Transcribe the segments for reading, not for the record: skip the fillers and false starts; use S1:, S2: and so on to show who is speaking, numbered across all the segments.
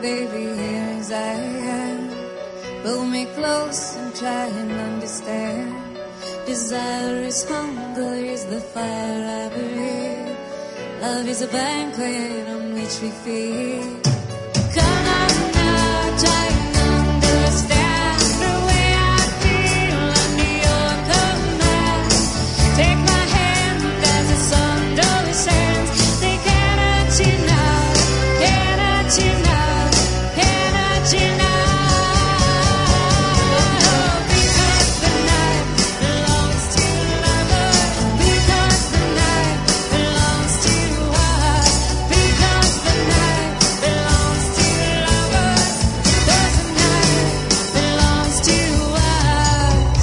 S1: baby, here as I am. Pull me close and try and understand. Desire is hunger, is the fire I breathe. Love is a banquet on which we feed. Come on now, try and understand the way I feel under your command. Take my hand as the sun descends. Say, cannot you now, cannot you now, cannot you now? Because the night belongs to lovers. Because the night belongs to us. Because the night belongs to lovers. Because the night belongs to us.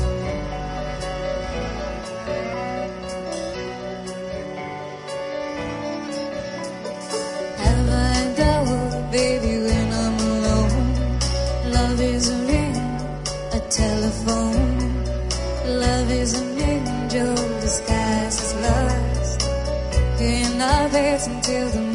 S1: Have I doubt, baby, when I'm alone? Love is a ring, a telephone. Love is an angel disguised as lust. In our beds until the